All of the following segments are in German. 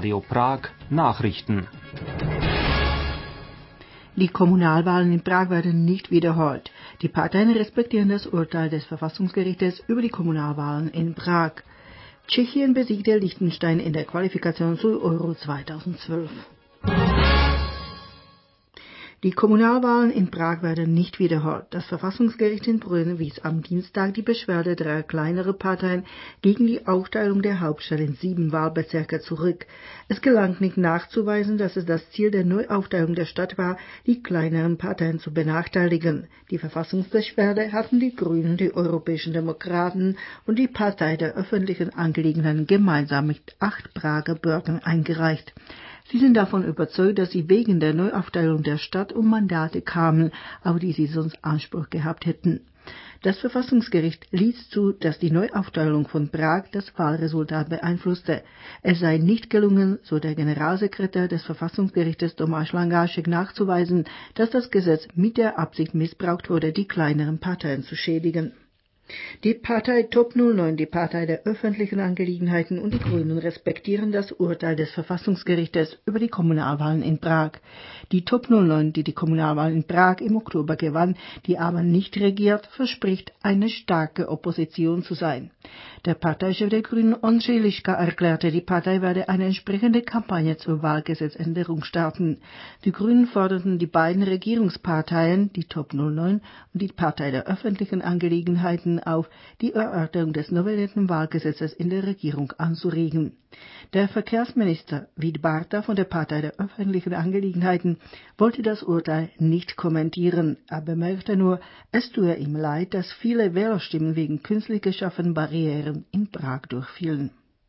Radio Prag Nachrichten. Die Kommunalwahlen in Prag werden nicht wiederholt. Die Parteien respektieren das Urteil des Verfassungsgerichtes über die Kommunalwahlen in Prag. Tschechien besiegte Liechtenstein in der Qualifikation zu Euro 2012. Die Kommunalwahlen in Prag werden nicht wiederholt. Das Verfassungsgericht in Brünn wies am Dienstag die Beschwerde dreier kleinerer Parteien gegen die Aufteilung der Hauptstadt in 7 Wahlbezirke zurück. Es gelang nicht nachzuweisen, dass es das Ziel der Neuaufteilung der Stadt war, die kleineren Parteien zu benachteiligen. Die Verfassungsbeschwerde hatten die Grünen, die Europäischen Demokraten und die Partei der öffentlichen Angelegenheiten gemeinsam mit 8 Prager Bürgern eingereicht. Sie sind davon überzeugt, dass sie wegen der Neuaufteilung der Stadt um Mandate kamen, auf die sie sonst Anspruch gehabt hätten. Das Verfassungsgericht ließ zu, dass die Neuaufteilung von Prag das Wahlresultat beeinflusste. Es sei nicht gelungen, so der Generalsekretär des Verfassungsgerichtes Tomáš Langášek nachzuweisen, dass das Gesetz mit der Absicht missbraucht wurde, die kleineren Parteien zu schädigen. Die Partei Top 09, die Partei der öffentlichen Angelegenheiten und die Grünen respektieren das Urteil des Verfassungsgerichtes über die Kommunalwahlen in Prag. Die Top 09, die Kommunalwahlen in Prag im Oktober gewann, die aber nicht regiert, verspricht, eine starke Opposition zu sein. Der Parteichef der Grünen, Ondřej Liška, erklärte, die Partei werde eine entsprechende Kampagne zur Wahlgesetzänderung starten. Die Grünen forderten die beiden Regierungsparteien, die Top 09 und die Partei der öffentlichen Angelegenheiten, auf, die Erörterung des novellierten Wahlgesetzes in der Regierung anzuregen. Der Verkehrsminister Vít Barta von der Partei der öffentlichen Angelegenheiten wollte das Urteil nicht kommentieren. Er bemerkte nur, es tue ihm leid, dass viele Wählerstimmen wegen künstlich geschaffener Barrieren in Prag durchfielen.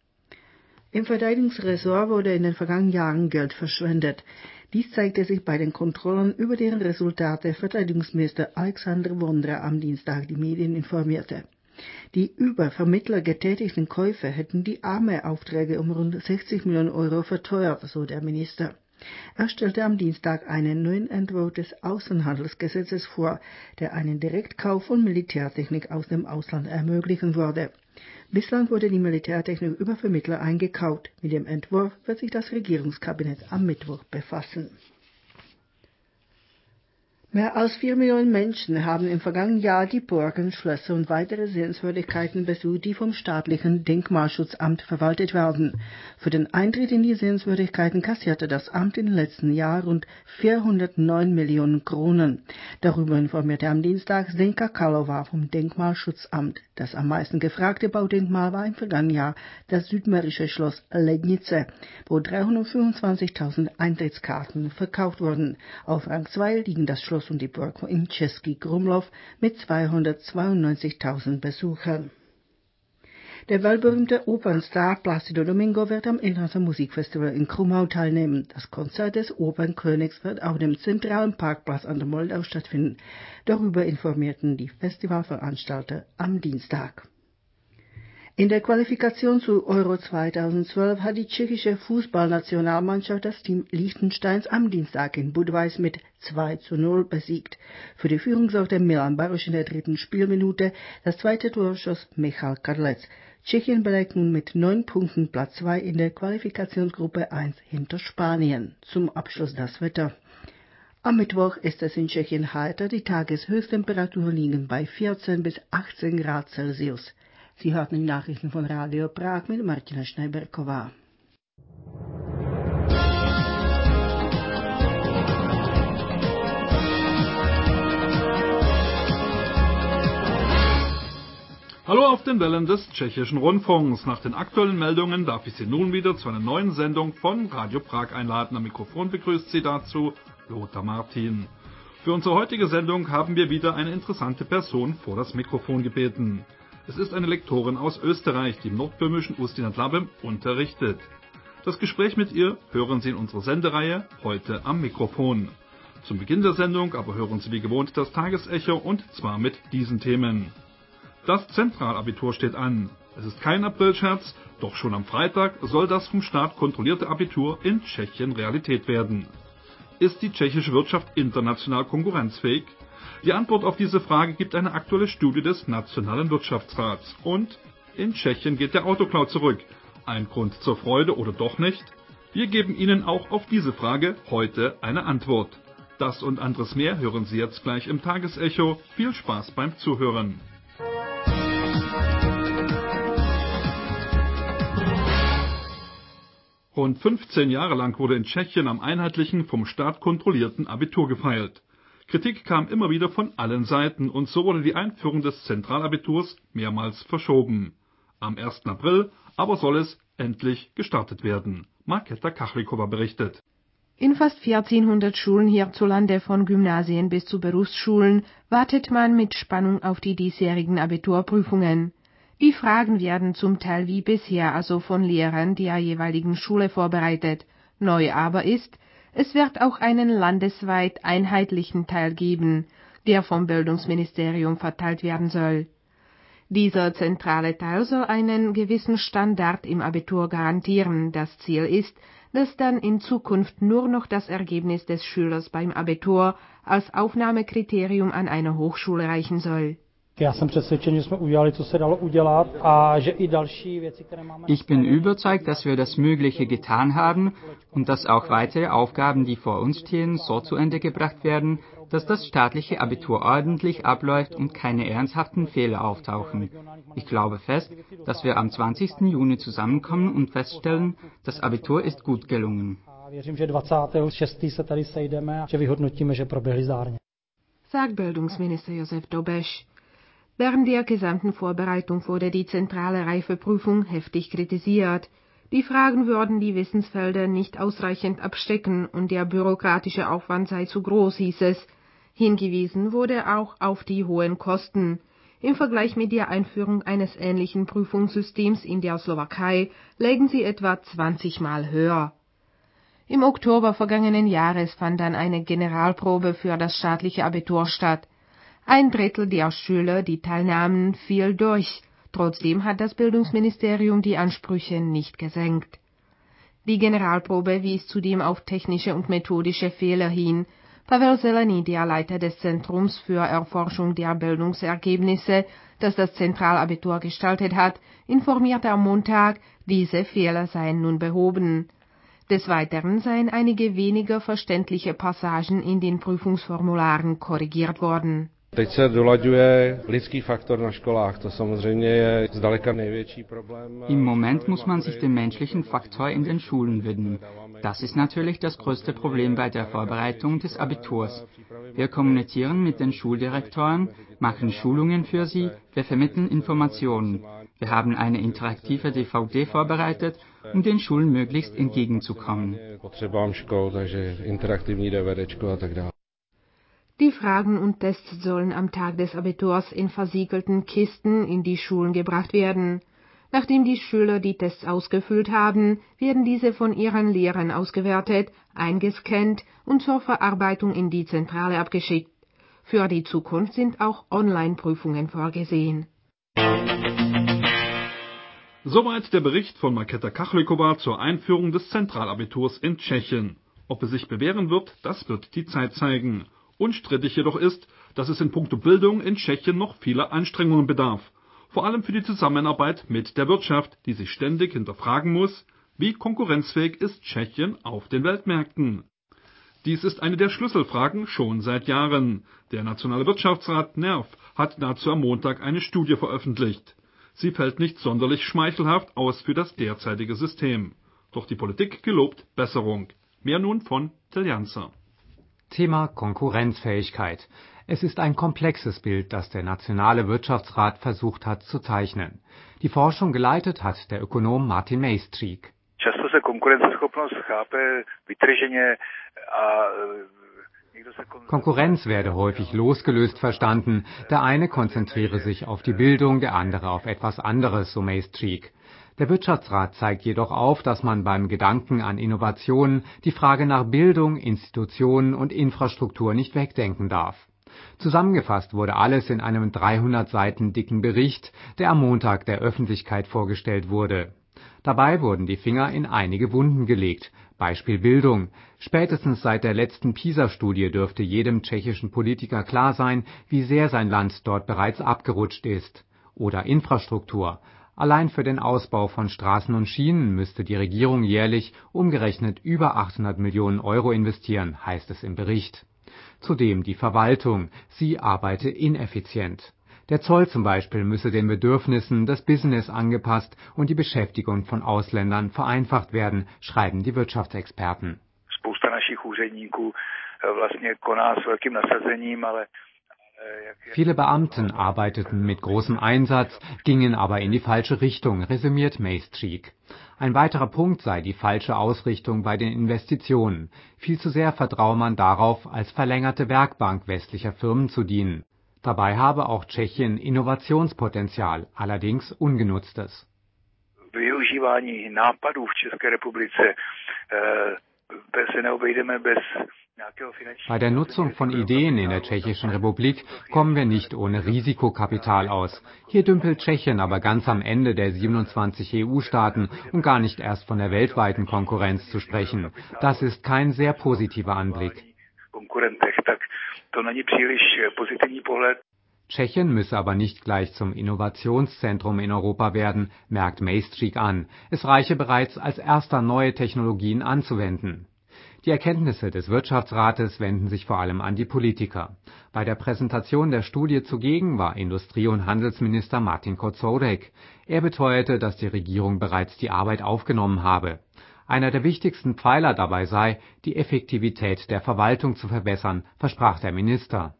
Im Verteidigungsressort wurde in den vergangenen Jahren Geld verschwendet. Dies zeigte sich bei den Kontrollen, über deren Resultate Verteidigungsminister Alexander Vondra am Dienstag die Medien informierte. Die über Vermittler getätigten Käufe hätten die Armeeaufträge um rund 60 Millionen Euro verteuert, so der Minister. Er stellte am Dienstag einen neuen Entwurf des Außenhandelsgesetzes vor, der einen Direktkauf von Militärtechnik aus dem Ausland ermöglichen würde. Bislang wurde die Militärtechnik über Vermittler eingekauft. Mit dem Entwurf wird sich das Regierungskabinett am Mittwoch befassen. Mehr als 4 Millionen Menschen haben im vergangenen Jahr die Burgen, Schlösser und weitere Sehenswürdigkeiten besucht, die vom staatlichen Denkmalschutzamt verwaltet werden. Für den Eintritt in die Sehenswürdigkeiten kassierte das Amt in den letzten Jahren rund 409 Millionen Kronen. Darüber informierte am Dienstag Zdenka Kalova vom Denkmalschutzamt. Das am meisten gefragte Baudenkmal war im vergangenen Jahr das südmährische Schloss Lednice, wo 325.000 Eintrittskarten verkauft wurden. Auf Rang 2 liegen das Schloss und die Burg in Český Krumlov mit 292.000 Besuchern. Der weltberühmte Opernstar Plácido Domingo wird am Internationalen Musikfestival in Krumau teilnehmen. Das Konzert des Opernkönigs wird auf dem zentralen Parkplatz an der Moldau stattfinden. Darüber informierten die Festivalveranstalter am Dienstag. In der Qualifikation zu Euro 2012 hat die tschechische Fußballnationalmannschaft das Team Liechtensteins am Dienstag in Budweis mit 2:0 besiegt. Für die Führung sorgte Milan Baroš in der 3. Spielminute, das zweite Tor schoss Michal Kadlec. Tschechien belegt nun mit 9 Punkten Platz 2 in der Qualifikationsgruppe 1 hinter Spanien. Zum Abschluss das Wetter. Am Mittwoch ist es in Tschechien heiter, die Tageshöchsttemperaturen liegen bei 14 bis 18 Grad Celsius. Sie hörten die Nachrichten von Radio Prag mit Martina Schneiberková. Hallo auf den Wellen des Tschechischen Rundfunks. Nach den aktuellen Meldungen darf ich Sie nun wieder zu einer neuen Sendung von Radio Prag einladen. Am Mikrofon begrüßt Sie dazu Lothar Martin. Für unsere heutige Sendung haben wir wieder eine interessante Person vor das Mikrofon gebeten. Es ist eine Lektorin aus Österreich, die im nordböhmischen Ústí-nad-Labem unterrichtet. Das Gespräch mit ihr hören Sie in unserer Sendereihe heute am Mikrofon. Zum Beginn der Sendung aber hören Sie wie gewohnt das Tagesecho und zwar mit diesen Themen. Das Zentralabitur steht an. Es ist kein Aprilscherz, doch schon am Freitag soll das vom Staat kontrollierte Abitur in Tschechien Realität werden. Ist die tschechische Wirtschaft international konkurrenzfähig? Die Antwort auf diese Frage gibt eine aktuelle Studie des Nationalen Wirtschaftsrats. Und in Tschechien geht der Autoklau zurück. Ein Grund zur Freude oder doch nicht? Wir geben Ihnen auch auf diese Frage heute eine Antwort. Das und anderes mehr hören Sie jetzt gleich im Tagesecho. Viel Spaß beim Zuhören. Rund 15 Jahre lang wurde in Tschechien am einheitlichen, vom Staat kontrollierten Abitur gefeilt. Kritik kam immer wieder von allen Seiten und so wurde die Einführung des Zentralabiturs mehrmals verschoben. Am 1. April aber soll es endlich gestartet werden. Markéta Kachlikova berichtet. In fast 1400 Schulen hierzulande, von Gymnasien bis zu Berufsschulen, wartet man mit Spannung auf die diesjährigen Abiturprüfungen. Die Fragen werden zum Teil wie bisher, also von Lehrern der jeweiligen Schule vorbereitet. Neu aber ist, es wird auch einen landesweit einheitlichen Teil geben, der vom Bildungsministerium verteilt werden soll. Dieser zentrale Teil soll einen gewissen Standard im Abitur garantieren. Das Ziel ist, dass dann in Zukunft nur noch das Ergebnis des Schülers beim Abitur als Aufnahmekriterium an eine Hochschule reichen soll. Ich bin überzeugt, dass wir das Mögliche getan haben und dass auch weitere Aufgaben, die vor uns stehen, so zu Ende gebracht werden, dass das staatliche Abitur ordentlich abläuft und keine ernsthaften Fehler auftauchen. Ich glaube fest, dass wir am 20. Juni zusammenkommen und feststellen, das Abitur ist gut gelungen. Sagt Bildungsminister Josef Dobesch. Während der gesamten Vorbereitung wurde die zentrale Reifeprüfung heftig kritisiert. Die Fragen würden die Wissensfelder nicht ausreichend abstecken und der bürokratische Aufwand sei zu groß, hieß es. Hingewiesen wurde auch auf die hohen Kosten. Im Vergleich mit der Einführung eines ähnlichen Prüfungssystems in der Slowakei lägen sie etwa 20 Mal höher. Im Oktober vergangenen Jahres fand dann eine Generalprobe für das staatliche Abitur statt. 1/3 der Schüler, die teilnahmen, fiel durch. Trotzdem hat das Bildungsministerium die Ansprüche nicht gesenkt. Die Generalprobe wies zudem auf technische und methodische Fehler hin. Pavel Zelený, der Leiter des Zentrums für Erforschung der Bildungsergebnisse, das das Zentralabitur gestaltet hat, informierte am Montag, diese Fehler seien nun behoben. Des Weiteren seien einige weniger verständliche Passagen in den Prüfungsformularen korrigiert worden. Teď se dolaďuje lidský faktor na školách, to samozřejmě je zdaleka největší problém. Im Moment muss man sich dem menschlichen Faktor in den Schulen widmen. Das ist natürlich das größte Problem bei der Vorbereitung des Abiturs. Wir kommunizieren mit den Schuldirektoren, machen Schulungen für sie, wir vermitteln Informationen. Wir haben eine interaktive DVD vorbereitet, um den Schulen möglichst entgegenzukommen. Die Fragen und Tests sollen am Tag des Abiturs in versiegelten Kisten in die Schulen gebracht werden. Nachdem die Schüler die Tests ausgefüllt haben, werden diese von ihren Lehrern ausgewertet, eingescannt und zur Verarbeitung in die Zentrale abgeschickt. Für die Zukunft sind auch Online-Prüfungen vorgesehen. Soweit der Bericht von Markéta Kachlikova zur Einführung des Zentralabiturs in Tschechien. Ob es sich bewähren wird, das wird die Zeit zeigen. Unstrittig jedoch ist, dass es in puncto Bildung in Tschechien noch vieler Anstrengungen bedarf. Vor allem für die Zusammenarbeit mit der Wirtschaft, die sich ständig hinterfragen muss, wie konkurrenzfähig ist Tschechien auf den Weltmärkten. Dies ist eine der Schlüsselfragen schon seit Jahren. Der Nationale Wirtschaftsrat NERV hat dazu am Montag eine Studie veröffentlicht. Sie fällt nicht sonderlich schmeichelhaft aus für das derzeitige System. Doch die Politik gelobt Besserung. Mehr nun von Teljansa. Thema Konkurrenzfähigkeit. Es ist ein komplexes Bild, das der Nationale Wirtschaftsrat versucht hat zu zeichnen. Die Forschung geleitet hat der Ökonom Martin Mejstřík. Konkurrenz werde häufig losgelöst verstanden. Der eine konzentriere sich auf die Bildung, der andere auf etwas anderes, so Mejstřík. Der Wirtschaftsrat zeigt jedoch auf, dass man beim Gedanken an Innovationen die Frage nach Bildung, Institutionen und Infrastruktur nicht wegdenken darf. Zusammengefasst wurde alles in einem 300 Seiten dicken Bericht, der am Montag der Öffentlichkeit vorgestellt wurde. Dabei wurden die Finger in einige Wunden gelegt. Beispiel Bildung. Spätestens seit der letzten PISA-Studie dürfte jedem tschechischen Politiker klar sein, wie sehr sein Land dort bereits abgerutscht ist. Oder Infrastruktur. Allein für den Ausbau von Straßen und Schienen müsste die Regierung jährlich umgerechnet über 800 Millionen Euro investieren, heißt es im Bericht. Zudem die Verwaltung, sie arbeite ineffizient. Der Zoll zum Beispiel müsse den Bedürfnissen des Business angepasst und die Beschäftigung von Ausländern vereinfacht werden, schreiben die Wirtschaftsexperten. Spousta našich úředníků vlastně koná s velkým nasazením, ale Viele Beamten arbeiteten mit großem Einsatz, gingen aber in die falsche Richtung, resümiert Maestreek. Ein weiterer Punkt sei die falsche Ausrichtung bei den Investitionen. Viel zu sehr vertraue man darauf, als verlängerte Werkbank westlicher Firmen zu dienen. Dabei habe auch Tschechien Innovationspotenzial, allerdings ungenutztes. Využívání nápadů v České republice se neobejdeme bez. Bei der Nutzung von Ideen in der Tschechischen Republik kommen wir nicht ohne Risikokapital aus. Hier dümpelt Tschechien aber ganz am Ende der 27 EU-Staaten und gar nicht erst von der weltweiten Konkurrenz zu sprechen. Das ist kein sehr positiver Anblick. Tschechien müsse aber nicht gleich zum Innovationszentrum in Europa werden, merkt Maestreek an. Es reiche bereits, als erster neue Technologien anzuwenden. Die Erkenntnisse des Wirtschaftsrates wenden sich vor allem an die Politiker. Bei der Präsentation der Studie zugegen war Industrie- und Handelsminister Martin Kocourek. Er beteuerte, dass die Regierung bereits die Arbeit aufgenommen habe. Einer der wichtigsten Pfeiler dabei sei, die Effektivität der Verwaltung zu verbessern, versprach der Minister.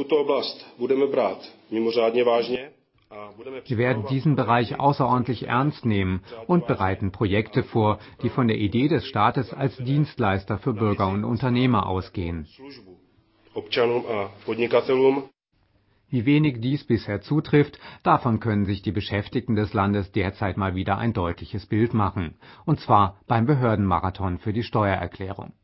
Wir werden diesen Bereich außerordentlich ernst nehmen und bereiten Projekte vor, die von der Idee des Staates als Dienstleister für Bürger und Unternehmer ausgehen. Wie wenig dies bisher zutrifft, davon können sich die Beschäftigten des Landes derzeit mal wieder ein deutliches Bild machen. Und zwar beim Behördenmarathon für die Steuererklärung.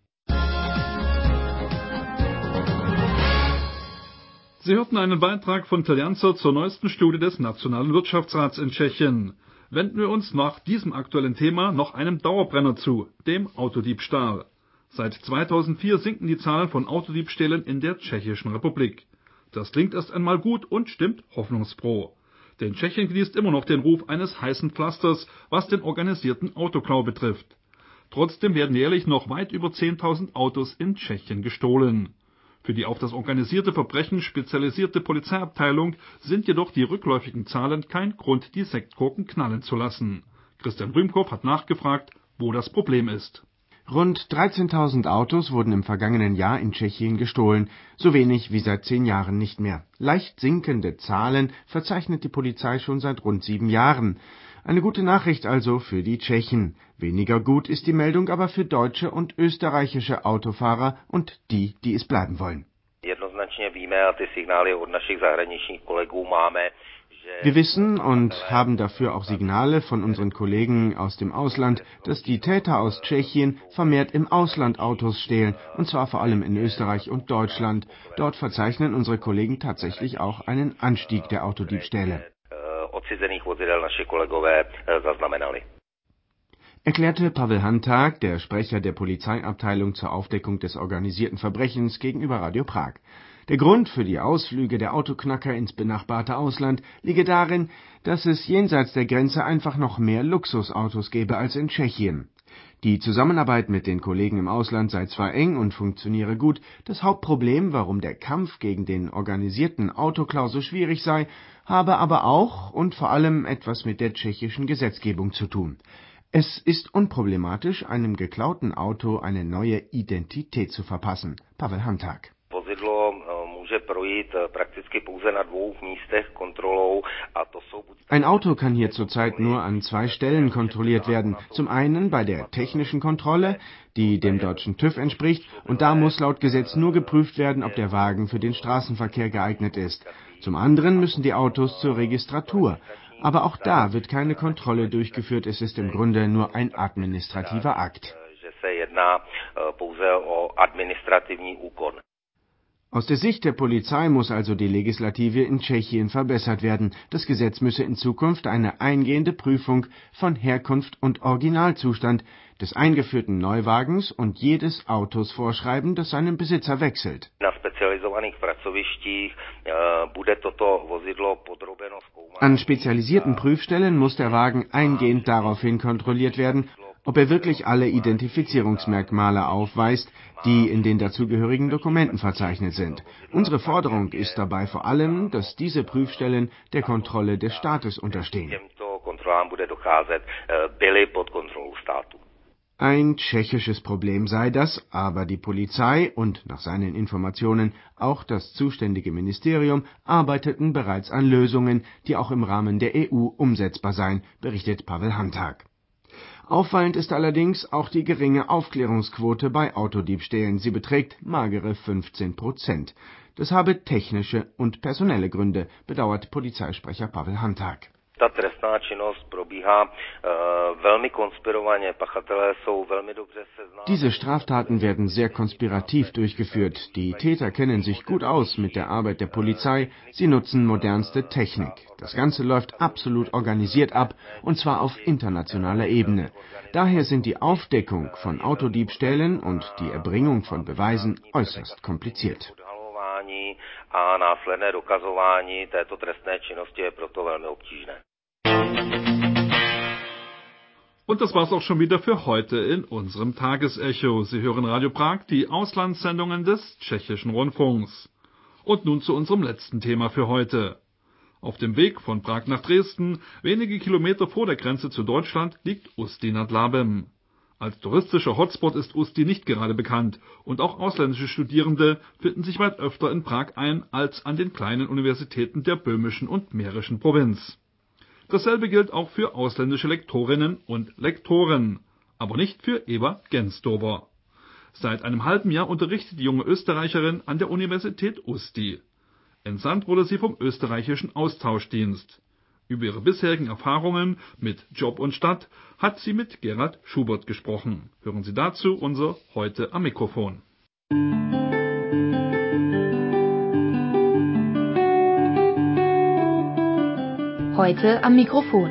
Sie hörten einen Beitrag von Telianzo zur neuesten Studie des Nationalen Wirtschaftsrats in Tschechien. Wenden wir uns nach diesem aktuellen Thema noch einem Dauerbrenner zu, dem Autodiebstahl. Seit 2004 sinken die Zahlen von Autodiebstählen in der Tschechischen Republik. Das klingt erst einmal gut und stimmt hoffnungsfroh. Denn Tschechien genießt immer noch den Ruf eines heißen Pflasters, was den organisierten Autoklau betrifft. Trotzdem werden jährlich noch weit über 10.000 Autos in Tschechien gestohlen. Für die auf das organisierte Verbrechen spezialisierte Polizeiabteilung sind jedoch die rückläufigen Zahlen kein Grund, die Sektkorken knallen zu lassen. Christian Rühmkow hat nachgefragt, wo das Problem ist. Rund 13.000 Autos wurden im vergangenen Jahr in Tschechien gestohlen, so wenig wie seit 10 Jahren nicht mehr. Leicht sinkende Zahlen verzeichnet die Polizei schon seit rund 7 Jahren. Eine gute Nachricht also für die Tschechen. Weniger gut ist die Meldung aber für deutsche und österreichische Autofahrer und die, die es bleiben wollen. Wir wissen und haben dafür auch Signale von unseren Kollegen aus dem Ausland, dass die Täter aus Tschechien vermehrt im Ausland Autos stehlen, und zwar vor allem in Österreich und Deutschland. Dort verzeichnen unsere Kollegen tatsächlich auch einen Anstieg der Autodiebstähle. Erklärte Pavel Hantag, der Sprecher der Polizeiabteilung zur Aufdeckung des organisierten Verbrechens, gegenüber Radio Prag. Der Grund für die Ausflüge der Autoknacker ins benachbarte Ausland liege darin, dass es jenseits der Grenze einfach noch mehr Luxusautos gäbe als in Tschechien. Die Zusammenarbeit mit den Kollegen im Ausland sei zwar eng und funktioniere gut, das Hauptproblem, warum der Kampf gegen den organisierten Autoklau so schwierig sei, habe aber auch und vor allem etwas mit der tschechischen Gesetzgebung zu tun. Es ist unproblematisch, einem geklauten Auto eine neue Identität zu verpassen. Pavel Hantag. Ein Auto kann hier zurzeit nur an 2 Stellen kontrolliert werden. Zum einen bei der technischen Kontrolle, die dem deutschen TÜV entspricht, und da muss laut Gesetz nur geprüft werden, ob der Wagen für den Straßenverkehr geeignet ist. Zum anderen müssen die Autos zur Registratur. Aber auch da wird keine Kontrolle durchgeführt, es ist im Grunde nur ein administrativer Akt. Aus der Sicht der Polizei muss also die Legislative in Tschechien verbessert werden. Das Gesetz müsse in Zukunft eine eingehende Prüfung von Herkunft und Originalzustand des eingeführten Neuwagens und jedes Autos vorschreiben, das seinen Besitzer wechselt. An spezialisierten Prüfstellen muss der Wagen eingehend daraufhin kontrolliert werden, ob er wirklich alle Identifizierungsmerkmale aufweist, die in den dazugehörigen Dokumenten verzeichnet sind. Unsere Forderung ist dabei vor allem, dass diese Prüfstellen der Kontrolle des Staates unterstehen. Ein tschechisches Problem sei das, aber die Polizei und nach seinen Informationen auch das zuständige Ministerium arbeiteten bereits an Lösungen, die auch im Rahmen der EU umsetzbar seien, berichtet Pavel Hantag. Auffallend ist allerdings auch die geringe Aufklärungsquote bei Autodiebstählen. Sie beträgt magere 15%. Das habe technische und personelle Gründe, bedauert Polizeisprecher Pavel Hantag. Diese Straftaten werden sehr konspirativ durchgeführt. Die Täter kennen sich gut aus mit der Arbeit der Polizei. Sie nutzen modernste Technik. Das Ganze läuft absolut organisiert ab, und zwar auf internationaler Ebene. Daher sind die Aufdeckung von Autodiebstählen und die Erbringung von Beweisen äußerst kompliziert. Und das war's auch schon wieder für heute in unserem Tagesecho. Sie hören Radio Prag, die Auslandssendungen des Tschechischen Rundfunks. Und nun zu unserem letzten Thema für heute. Auf dem Weg von Prag nach Dresden, wenige Kilometer vor der Grenze zu Deutschland, liegt Ústí nad Labem. Als touristischer Hotspot ist Ústí nicht gerade bekannt und auch ausländische Studierende finden sich weit öfter in Prag ein als an den kleinen Universitäten der böhmischen und mährischen Provinz. Dasselbe gilt auch für ausländische Lektorinnen und Lektoren, aber nicht für Eva Gensdober. Seit einem halben Jahr unterrichtet die junge Österreicherin an der Universität Ústí. Entsandt wurde sie vom österreichischen Austauschdienst. Über ihre bisherigen Erfahrungen mit Job und Stadt hat sie mit Gerald Schubert gesprochen. Hören Sie dazu unser Heute am Mikrofon. Heute am Mikrofon.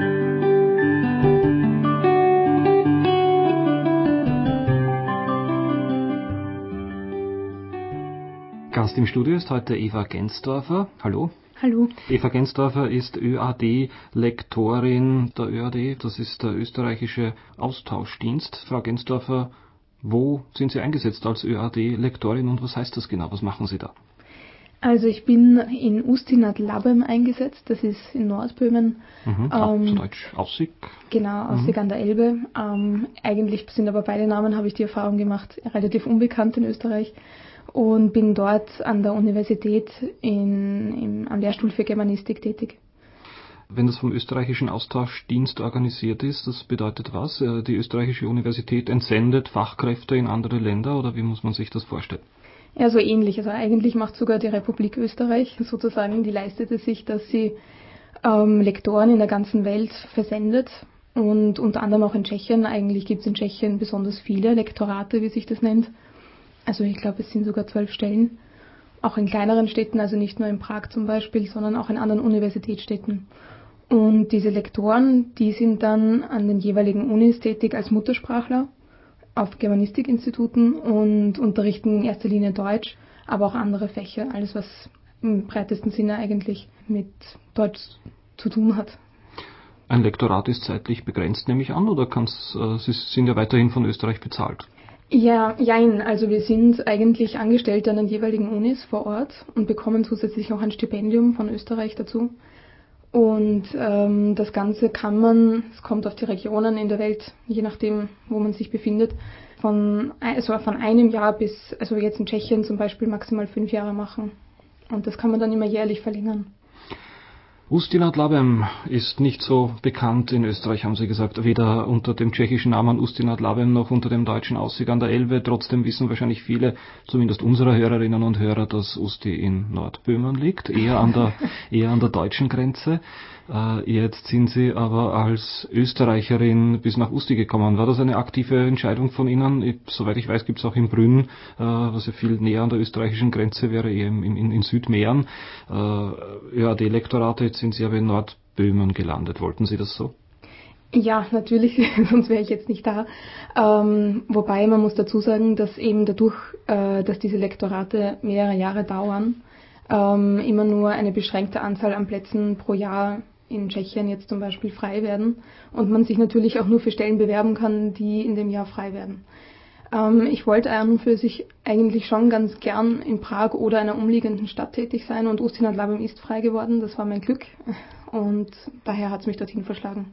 Gast im Studio ist heute Eva Gensdorfer. Hallo. Hallo. Eva Gensdorfer ist ÖAD-Lektorin der ÖAD, das ist der österreichische Austauschdienst. Frau Gensdorfer, wo sind Sie eingesetzt als ÖAD-Lektorin und was heißt das genau? Was machen Sie da? Also ich bin in Ústí nad Labem eingesetzt, das ist in Nordböhmen. Zu Deutsch Aussig. Genau, Aussig an der Elbe. Eigentlich sind aber beide Namen, habe ich die Erfahrung gemacht, relativ unbekannt in Österreich. Und bin dort an der Universität am Lehrstuhl für Germanistik tätig. Wenn das vom österreichischen Austauschdienst organisiert ist, das bedeutet was? Die österreichische Universität entsendet Fachkräfte in andere Länder oder wie muss man sich das vorstellen? Ja, so ähnlich. Also eigentlich macht sogar die Republik Österreich sozusagen, die leistet es sich, dass sie Lektoren in der ganzen Welt versendet und unter anderem auch in Tschechien. Eigentlich gibt es in Tschechien besonders viele Lektorate, wie sich das nennt. Also ich glaube, es sind sogar 12 Stellen, auch in kleineren Städten, also nicht nur in Prag zum Beispiel, sondern auch in anderen Universitätsstädten. Und diese Lektoren, die sind dann an den jeweiligen Unis tätig als Muttersprachler auf Germanistikinstituten und unterrichten in erster Linie Deutsch, aber auch andere Fächer, alles was im breitesten Sinne eigentlich mit Deutsch zu tun hat. Ein Lektorat ist zeitlich begrenzt, nehme ich an, oder Sie sind ja weiterhin von Österreich bezahlt? Ja, jein. Also wir sind eigentlich Angestellte an den jeweiligen Unis vor Ort und bekommen zusätzlich auch ein Stipendium von Österreich dazu. Und das Ganze es kommt auf die Regionen in der Welt, je nachdem, wo man sich befindet, von einem Jahr bis, also jetzt in Tschechien zum Beispiel, maximal 5 Jahre machen. Und das kann man dann immer jährlich verlängern. Ústí nad Labem ist nicht so bekannt in Österreich, haben Sie gesagt, weder unter dem tschechischen Namen Ústí nad Labem noch unter dem deutschen Aussieg an der Elbe. Trotzdem wissen wahrscheinlich viele, zumindest unserer Hörerinnen und Hörer, dass Ústí in Nordböhmen liegt, eher an der deutschen Grenze. Jetzt sind Sie aber als Österreicherin bis nach Ústí gekommen. War das eine aktive Entscheidung von Ihnen? Soweit ich weiß, gibt es auch in Brünn, was ja viel näher an der österreichischen Grenze wäre, eher in Südmähren, ÖAD-Lektorate. Jetzt sind Sie aber in Nordböhmen gelandet. Wollten Sie das so? Ja, natürlich, sonst wäre ich jetzt nicht da. Wobei man muss dazu sagen, dass eben dadurch, dass diese Lektorate mehrere Jahre dauern, immer nur eine beschränkte Anzahl an Plätzen pro Jahr in Tschechien jetzt zum Beispiel frei werden und man sich natürlich auch nur für Stellen bewerben kann, die in dem Jahr frei werden. Ich wollte an und für sich eigentlich schon ganz gern in Prag oder einer umliegenden Stadt tätig sein und Ústí nad Labem ist frei geworden, das war mein Glück und daher hat es mich dorthin verschlagen.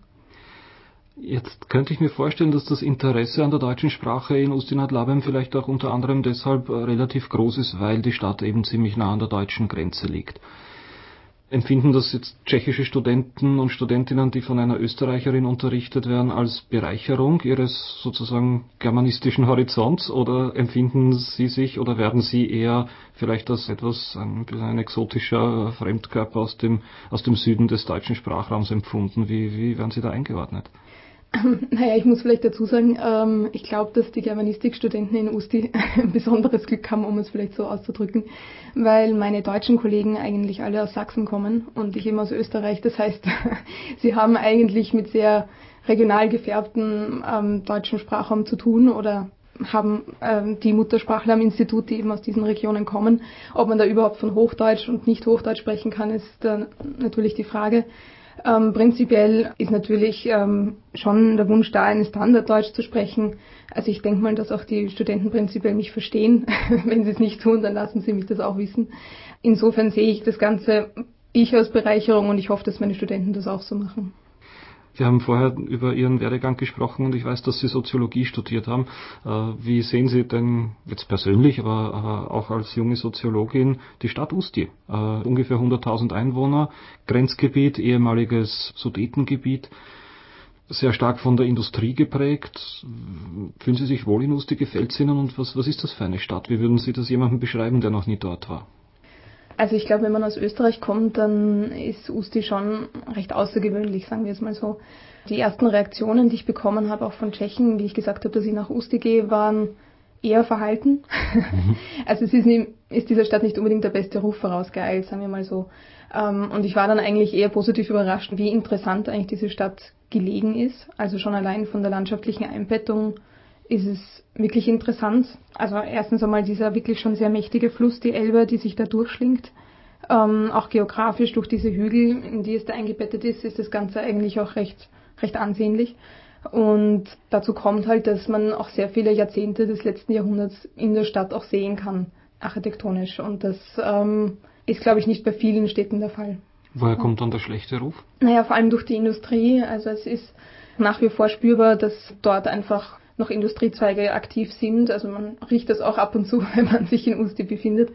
Jetzt könnte ich mir vorstellen, dass das Interesse an der deutschen Sprache in Ústí nad Labem vielleicht auch unter anderem deshalb relativ groß ist, weil die Stadt eben ziemlich nah an der deutschen Grenze liegt. Empfinden das jetzt tschechische Studenten und Studentinnen, die von einer Österreicherin unterrichtet werden, als Bereicherung ihres sozusagen germanistischen Horizonts oder empfinden sie sich oder werden sie eher vielleicht als ein exotischer Fremdkörper aus dem Süden des deutschen Sprachraums empfunden? Wie werden sie da eingeordnet? Naja, ich muss vielleicht dazu sagen, ich glaube, dass die Germanistikstudenten in Ústí ein besonderes Glück haben, um es vielleicht so auszudrücken, weil meine deutschen Kollegen eigentlich alle aus Sachsen kommen und ich eben aus Österreich. Das heißt, sie haben eigentlich mit sehr regional gefärbten deutschen Sprachraum zu tun oder haben die Muttersprachler am Institut, die eben aus diesen Regionen kommen. Ob man da überhaupt von Hochdeutsch und nicht Hochdeutsch sprechen kann, ist dann natürlich die Frage. Prinzipiell ist natürlich schon der Wunsch da, ein Standarddeutsch zu sprechen. Also ich denke mal, dass auch die Studenten prinzipiell mich verstehen. Wenn sie es nicht tun, dann lassen sie mich das auch wissen. Insofern sehe ich das Ganze als Bereicherung und ich hoffe, dass meine Studenten das auch so machen. Wir haben vorher über Ihren Werdegang gesprochen und ich weiß, dass Sie Soziologie studiert haben. Wie sehen Sie denn jetzt persönlich, aber auch als junge Soziologin die Stadt Ústí? Ungefähr 100.000 Einwohner, Grenzgebiet, ehemaliges Sudetengebiet, sehr stark von der Industrie geprägt. Fühlen Sie sich wohl in Ústí? Gefällt es Ihnen und was ist das für eine Stadt? Wie würden Sie das jemandem beschreiben, der noch nie dort war? Also ich glaube, wenn man aus Österreich kommt, dann ist Ústí schon recht außergewöhnlich, sagen wir es mal so. Die ersten Reaktionen, die ich bekommen habe, auch von Tschechen, wie ich gesagt habe, dass ich nach Ústí gehe, waren eher verhalten. Also es ist dieser Stadt nicht unbedingt der beste Ruf vorausgeeilt, sagen wir mal so. Und ich war dann eigentlich eher positiv überrascht, wie interessant eigentlich diese Stadt gelegen ist. Also schon allein von der landschaftlichen Einbettung ist es wirklich interessant. Also erstens einmal dieser wirklich schon sehr mächtige Fluss, die Elbe, die sich da durchschlingt. Auch geografisch durch diese Hügel, in die es da eingebettet ist das Ganze eigentlich auch recht ansehnlich. Und dazu kommt halt, dass man auch sehr viele Jahrzehnte des letzten Jahrhunderts in der Stadt auch sehen kann, architektonisch. Und das ist, glaube ich, nicht bei vielen Städten der Fall. Woher kommt dann der schlechte Ruf? Naja, vor allem durch die Industrie. Also es ist nach wie vor spürbar, dass dort einfach noch Industriezweige aktiv sind. Also man riecht das auch ab und zu, wenn man sich in Ústí befindet.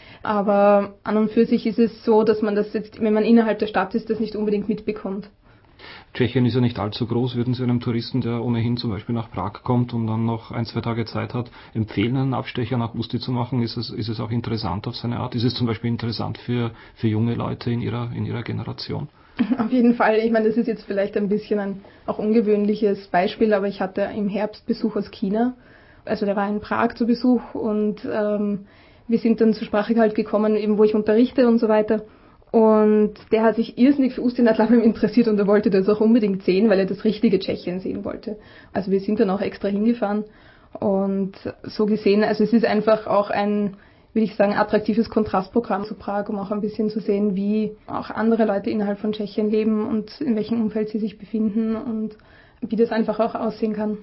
Aber an und für sich ist es so, dass man das jetzt, wenn man innerhalb der Stadt ist, das nicht unbedingt mitbekommt. Tschechien ist ja nicht allzu groß. Würden Sie einem Touristen, der ohnehin zum Beispiel nach Prag kommt und dann noch 1-2 Tage Zeit hat, empfehlen, einen Abstecher nach Ústí zu machen? Ist es auch interessant auf seine Art? Ist es zum Beispiel interessant für junge Leute in ihrer Generation? Auf jeden Fall. Ich meine, das ist jetzt vielleicht ein bisschen ein auch ungewöhnliches Beispiel, aber ich hatte im Herbst Besuch aus China. Also der war in Prag zu Besuch und wir sind dann zur Sprache halt gekommen, eben wo ich unterrichte und so weiter. Und der hat sich irrsinnig für Ústí nad Labem interessiert und er wollte das auch unbedingt sehen, weil er das richtige Tschechien sehen wollte. Also wir sind dann auch extra hingefahren und so gesehen, also es ist einfach auch ein, würde ich sagen, attraktives Kontrastprogramm zu Prag, um auch ein bisschen zu sehen, wie auch andere Leute innerhalb von Tschechien leben und in welchem Umfeld sie sich befinden und wie das einfach auch aussehen kann.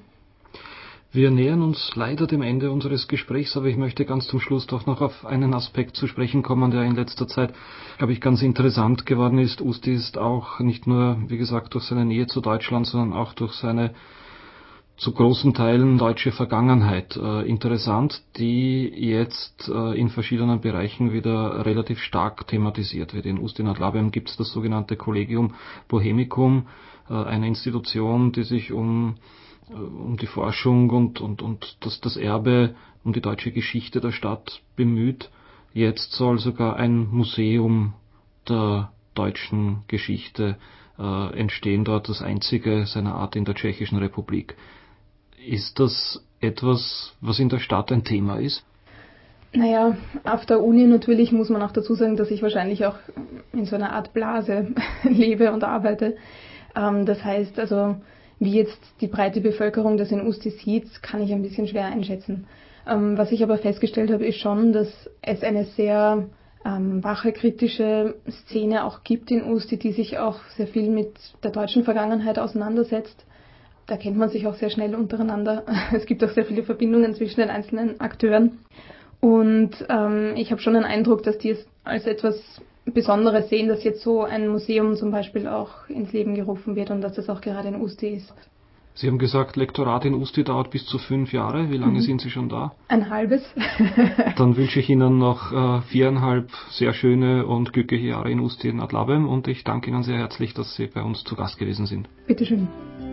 Wir nähern uns leider dem Ende unseres Gesprächs, aber ich möchte ganz zum Schluss doch noch auf einen Aspekt zu sprechen kommen, der in letzter Zeit, glaube ich, ganz interessant geworden ist. Ústí ist auch nicht nur, wie gesagt, durch seine Nähe zu Deutschland, sondern auch durch seine zu großen Teilen deutsche Vergangenheit interessant, die jetzt in verschiedenen Bereichen wieder relativ stark thematisiert wird. In Ustinat-Labem gibt es das sogenannte Collegium Bohemicum, eine Institution, die sich um die Forschung und das Erbe, um die deutsche Geschichte der Stadt bemüht. Jetzt soll sogar ein Museum der deutschen Geschichte entstehen, dort das einzige seiner Art in der Tschechischen Republik. Ist das etwas, was in der Stadt ein Thema ist? Naja, auf der Uni natürlich muss man auch dazu sagen, dass ich wahrscheinlich auch in so einer Art Blase lebe und arbeite. Das heißt, also wie jetzt die breite Bevölkerung das in Usti sieht, kann ich ein bisschen schwer einschätzen. Was ich aber festgestellt habe, ist schon, dass es eine sehr wache, kritische Szene auch gibt in Usti, die sich auch sehr viel mit der deutschen Vergangenheit auseinandersetzt. Da kennt man sich auch sehr schnell untereinander. Es gibt auch sehr viele Verbindungen zwischen den einzelnen Akteuren. Und ich habe schon den Eindruck, dass die es als etwas Besonderes sehen, dass jetzt so ein Museum zum Beispiel auch ins Leben gerufen wird und dass das auch gerade in Usti ist. Sie haben gesagt, Lektorat in Usti dauert bis zu 5 Jahre. Wie lange sind Sie schon da? Ein halbes. Dann wünsche ich Ihnen noch 4,5 sehr schöne und glückliche Jahre in Ustinat-Labem und ich danke Ihnen sehr herzlich, dass Sie bei uns zu Gast gewesen sind. Bitteschön.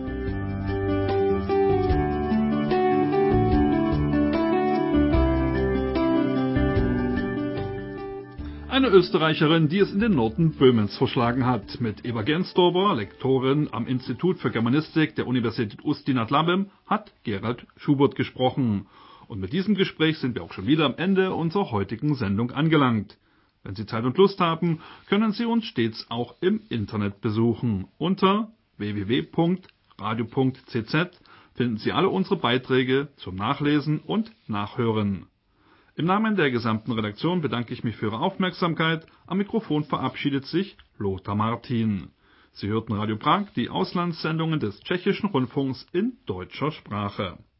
Eine Österreicherin, die es in den Norden Böhmens verschlagen hat. Mit Eva Gensdorfer, Lektorin am Institut für Germanistik der Universität Ustinat-Labem, hat Gerald Schubert gesprochen. Und mit diesem Gespräch sind wir auch schon wieder am Ende unserer heutigen Sendung angelangt. Wenn Sie Zeit und Lust haben, können Sie uns stets auch im Internet besuchen. Unter www.radio.cz finden Sie alle unsere Beiträge zum Nachlesen und Nachhören. Im Namen der gesamten Redaktion bedanke ich mich für Ihre Aufmerksamkeit. Am Mikrofon verabschiedet sich Lothar Martin. Sie hörten Radio Prag, die Auslandssendungen des Tschechischen Rundfunks in deutscher Sprache.